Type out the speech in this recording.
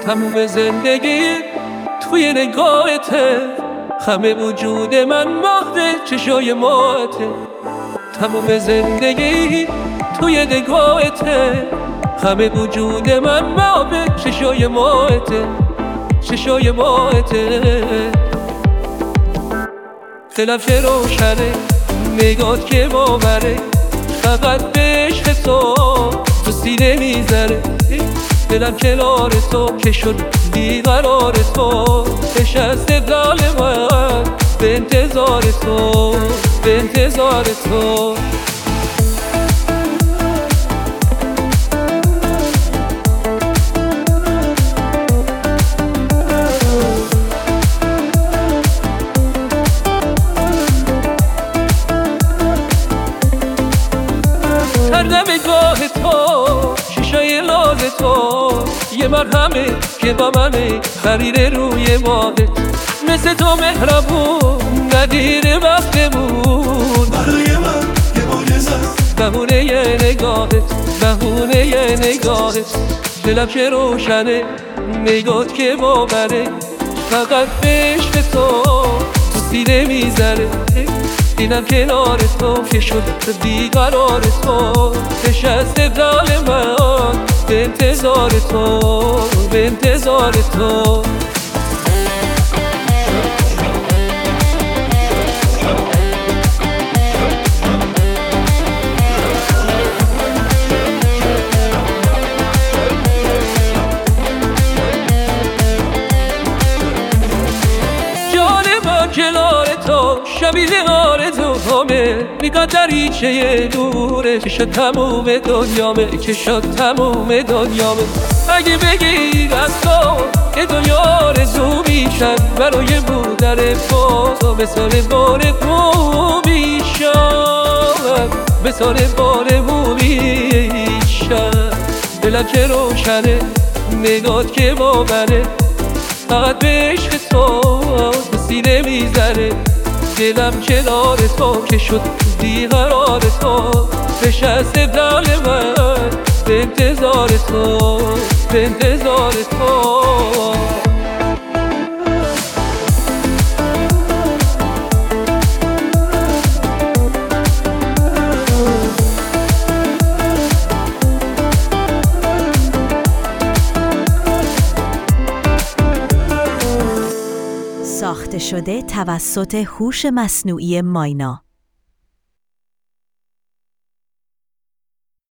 تموم زندگی توی نگاهته، همه وجود من محو چشای ماته. تموم زندگی توی نگاهته، همه وجود من محو چشای ماته، چشای ماته. دلم چه روشنه، نگات که باوره، فقط به عشق تو سینه میزنه. دلم کنار تو که شد بیقرار تو، نشسته دل من به انتظار تو، به انتظار تو. هر نگاه تو شیشای لاز تو، یه مرهمه که با منه خریده روی ماهت. مثل تو مهربون ندیره وقتمون، برای من یه معجزه است بهونه یه نگاهت، بهونه یه نگاهت. دلم چه روشنه، نگات که باوره، فقط به عشق تو سینه میزنه. دیدم کنار تو که شد بیقرار تو، نشسته دل من به انتظار تو، به انتظار تو. کنار تو شبیه آرزو همه، نگاه دریچه دوره که شد تموم دنیامه، که شد تموم دنیامه. اگه بگی از تو که دنیا آرزو میشن، برای بودن تو مثال بار میشن، مثال بار میشن. دلم چه روشنه، نگات که باوره، فقط به عشق تو سینه میزنه. دلم کنار تو که شد بیقرار تو، نشسته دل من به انتظار تو، به انتظار تو. ساخته شده توسط هوش مصنوعی ماینا.